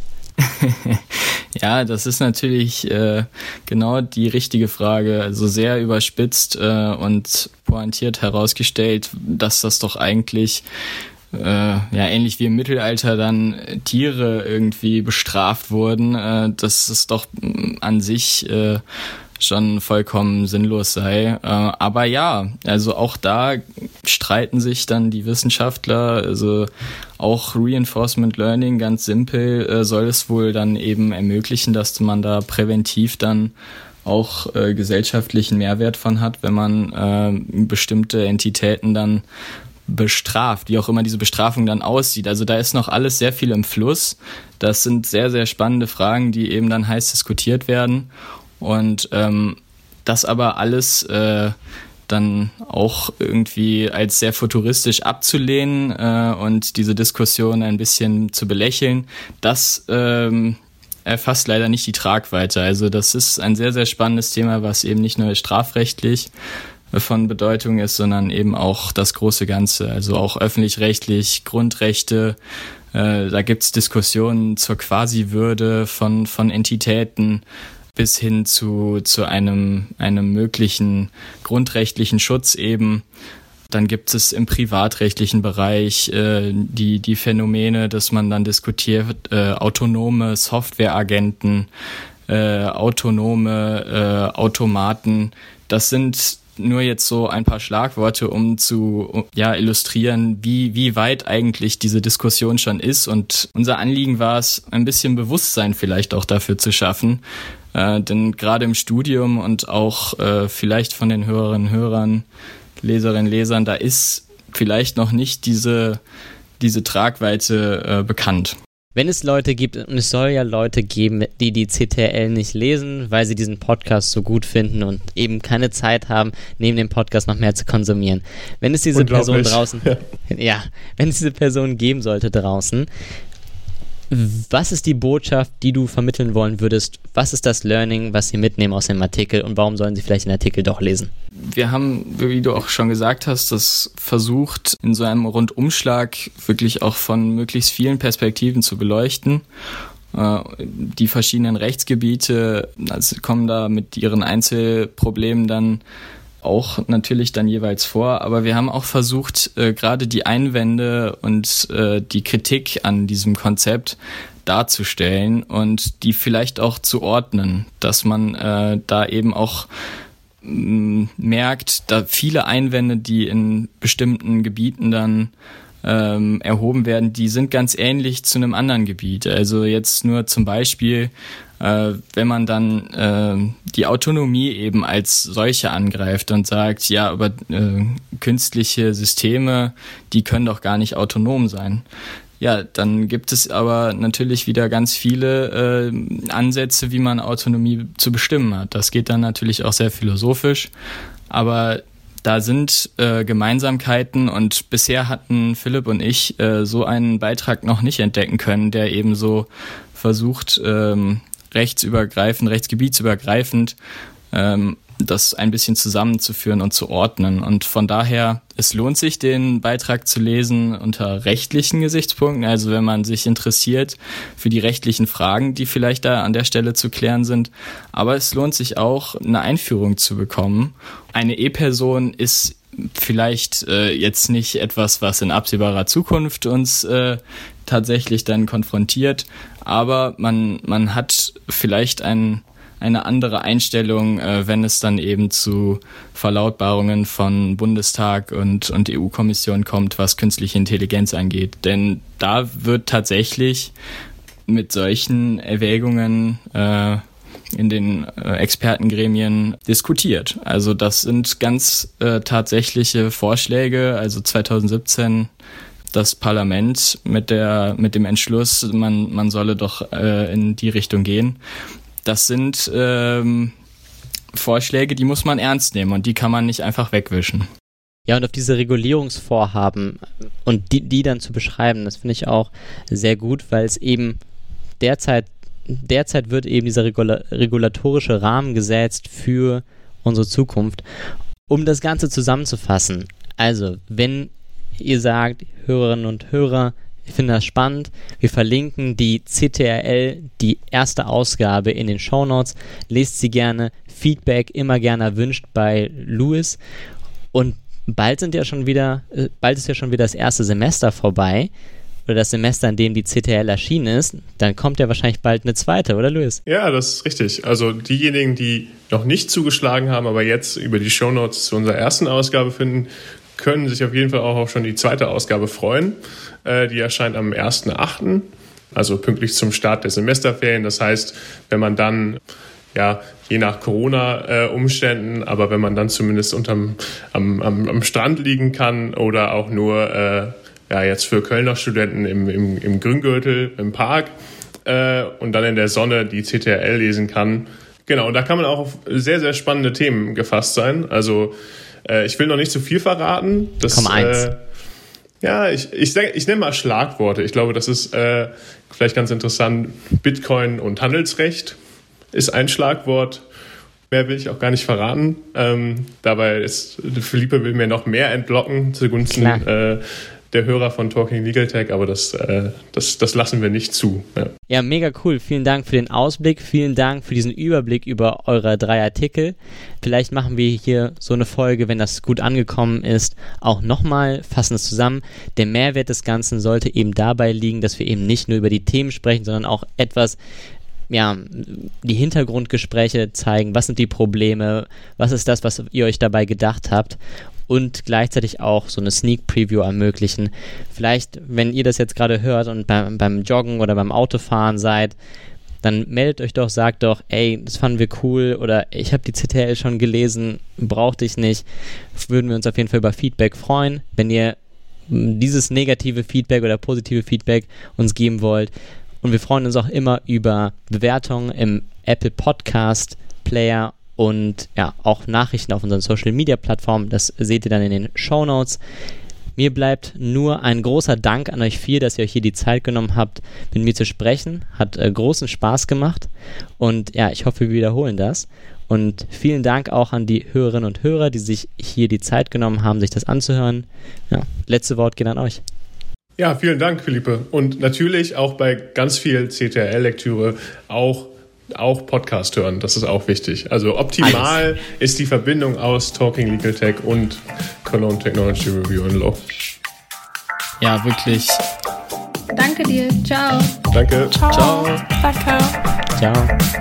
Ja, das ist natürlich äh, genau die richtige Frage. Also sehr überspitzt äh, und pointiert herausgestellt, dass das doch eigentlich äh, ja ähnlich wie im Mittelalter dann Tiere irgendwie bestraft wurden. Äh, dass es doch an sich äh, schon vollkommen sinnlos sei. Äh, aber ja, also auch da streiten sich dann die Wissenschaftler. Also auch Reinforcement Learning, ganz simpel, äh, soll es wohl dann eben ermöglichen, dass man da präventiv dann auch äh, gesellschaftlichen Mehrwert von hat, wenn man äh, bestimmte Entitäten dann bestraft, wie auch immer diese Bestrafung dann aussieht. Also da ist noch alles sehr viel im Fluss. Das sind sehr, sehr spannende Fragen, die eben dann heiß diskutiert werden. Und ähm, das aber alles äh, dann auch irgendwie als sehr futuristisch abzulehnen äh, und diese Diskussion ein bisschen zu belächeln, das ähm, erfasst leider nicht die Tragweite. Also das ist ein sehr, sehr spannendes Thema, was eben nicht nur strafrechtlich von Bedeutung ist, sondern eben auch das große Ganze, also auch öffentlich-rechtlich, Grundrechte. Äh, da gibt's Diskussionen zur Quasi-Würde von, von Entitäten, bis hin zu, zu einem, einem möglichen grundrechtlichen Schutz eben. Dann gibt es im privatrechtlichen Bereich äh, die, die Phänomene, dass man dann diskutiert, äh, autonome Softwareagenten, äh, autonome äh, Automaten. Das sind nur jetzt so ein paar Schlagworte, um zu ja, illustrieren, wie, wie weit eigentlich diese Diskussion schon ist. Und unser Anliegen war es, ein bisschen Bewusstsein vielleicht auch dafür zu schaffen. Äh, denn gerade im Studium und auch äh, vielleicht von den Hörerinnen und Hörern, Leserinnen und Lesern, da ist vielleicht noch nicht diese, diese Tragweite äh, bekannt. Wenn es Leute gibt, und es soll ja Leute geben, die die C T L nicht lesen, weil sie diesen Podcast so gut finden und eben keine Zeit haben, neben dem Podcast noch mehr zu konsumieren. Wenn es diese Person draußen, ja. ja, wenn es diese Person geben sollte draußen, was ist die Botschaft, die du vermitteln wollen würdest? Was ist das Learning, was sie mitnehmen aus dem Artikel und warum sollen sie vielleicht den Artikel doch lesen? Wir haben, wie du auch schon gesagt hast, das versucht, in so einem Rundumschlag wirklich auch von möglichst vielen Perspektiven zu beleuchten. Die verschiedenen Rechtsgebiete also kommen da mit ihren Einzelproblemen dann auch natürlich dann jeweils vor, aber wir haben auch versucht, äh, gerade die Einwände und äh, die Kritik an diesem Konzept darzustellen und die vielleicht auch zu ordnen, dass man äh, da eben auch m- merkt, da viele Einwände, die in bestimmten Gebieten dann ähm, erhoben werden, die sind ganz ähnlich zu einem anderen Gebiet. Also jetzt nur zum Beispiel, äh, wenn man dann äh, die Autonomie eben als solche angreift und sagt, ja, aber äh, künstliche Systeme, die können doch gar nicht autonom sein. Ja, dann gibt es aber natürlich wieder ganz viele äh, Ansätze, wie man Autonomie zu bestimmen hat. Das geht dann natürlich auch sehr philosophisch, aber da sind äh, Gemeinsamkeiten und bisher hatten Philipp und ich äh, so einen Beitrag noch nicht entdecken können, der eben so versucht, ähm, rechtsübergreifend, rechtsgebietsübergreifend ähm, das ein bisschen zusammenzuführen und zu ordnen. Und von daher, es lohnt sich, den Beitrag zu lesen unter rechtlichen Gesichtspunkten, also wenn man sich interessiert für die rechtlichen Fragen, die vielleicht da an der Stelle zu klären sind. Aber es lohnt sich auch, eine Einführung zu bekommen. Eine E-Person ist vielleicht äh, jetzt nicht etwas, was in absehbarer Zukunft uns äh, tatsächlich dann konfrontiert, aber man, man hat vielleicht ein eine andere Einstellung, äh, wenn es dann eben zu Verlautbarungen von Bundestag und, und E U-Kommission kommt, was künstliche Intelligenz angeht. Denn da wird tatsächlich mit solchen Erwägungen äh, in den äh, Expertengremien diskutiert. Also das sind ganz äh, tatsächliche Vorschläge. Also zwanzig siebzehn das Parlament mit der mit dem Entschluss, man man solle doch äh, in die Richtung gehen. Das sind ähm, Vorschläge, die muss man ernst nehmen und die kann man nicht einfach wegwischen. Ja, und auf diese Regulierungsvorhaben und die, die dann zu beschreiben, das finde ich auch sehr gut, weil es eben derzeit, derzeit wird eben dieser regula- regulatorische Rahmen gesetzt für unsere Zukunft. Um das Ganze zusammenzufassen, also wenn ihr sagt, Hörerinnen und Hörer, ich finde das spannend, wir verlinken die C T R L, die erste Ausgabe in den Shownotes, lest sie gerne, Feedback immer gerne erwünscht bei Louis und bald sind ja schon wieder, bald ist ja schon wieder das erste Semester vorbei oder das Semester, in dem die C T R L erschienen ist, dann kommt ja wahrscheinlich bald eine zweite, oder Louis? Ja, das ist richtig. Also diejenigen, die noch nicht zugeschlagen haben, aber jetzt über die Shownotes zu unserer ersten Ausgabe finden, können sich auf jeden Fall auch auf schon die zweite Ausgabe freuen. Äh, die erscheint am ersten achten, also pünktlich zum Start der Semesterferien. Das heißt, wenn man dann, ja, je nach Corona-Umständen, äh, aber wenn man dann zumindest unterm, am, am, am Strand liegen kann oder auch nur äh, ja, jetzt für Kölner Studenten im, im, im Grüngürtel, im Park äh, und dann in der Sonne die C T R L lesen kann. Genau, und da kann man auch auf sehr, sehr spannende Themen gefasst sein. Also äh, ich will noch nicht zu viel verraten. Das, Komm, eins. Äh, ja, ich, ich, ich nenne mal Schlagworte. Ich glaube, das ist äh, vielleicht ganz interessant. Bitcoin und Handelsrecht ist ein Schlagwort. Mehr will ich auch gar nicht verraten. Ähm, dabei ist Felipe will mir noch mehr entlocken zugunsten äh, der Hörer von Talking Legal Tech, aber das, äh, das, das lassen wir nicht zu. Ja. ja, mega cool. Vielen Dank für den Ausblick. Vielen Dank für diesen Überblick über eure drei Artikel. Vielleicht machen wir hier so eine Folge, wenn das gut angekommen ist, auch nochmal, fassen es zusammen. Der Mehrwert des Ganzen sollte eben dabei liegen, dass wir eben nicht nur über die Themen sprechen, sondern auch etwas, ja, die Hintergrundgespräche zeigen, was sind die Probleme, was ist das, was ihr euch dabei gedacht habt und gleichzeitig auch so eine Sneak Preview ermöglichen. Vielleicht, wenn ihr das jetzt gerade hört und beim, beim Joggen oder beim Autofahren seid, dann meldet euch doch, sagt doch, ey, das fanden wir cool oder ich habe die C T R L schon gelesen, brauchte ich nicht. Würden wir uns auf jeden Fall über Feedback freuen. Wenn ihr dieses negative Feedback oder positive Feedback uns geben wollt, und wir freuen uns auch immer über Bewertungen im Apple Podcast Player und ja, auch Nachrichten auf unseren Social Media Plattformen. Das seht ihr dann in den Shownotes. Mir bleibt nur ein großer Dank an euch vier, dass ihr euch hier die Zeit genommen habt, mit mir zu sprechen. Hat äh, großen Spaß gemacht und ja, ich hoffe, wir wiederholen das. Und vielen Dank auch an die Hörerinnen und Hörer, die sich hier die Zeit genommen haben, sich das anzuhören. Ja, letzte Wort geht an euch. Ja, vielen Dank, Felipe. Und natürlich auch bei ganz viel C T R L-Lektüre auch, auch Podcast hören. Das ist auch wichtig. Also optimal Alles. Ist die Verbindung aus Talking Legal Tech und Cologne Technology Review and Law. Ja, wirklich. Danke dir. Ciao. Danke. Ciao. Ciao. Danke. Ciao.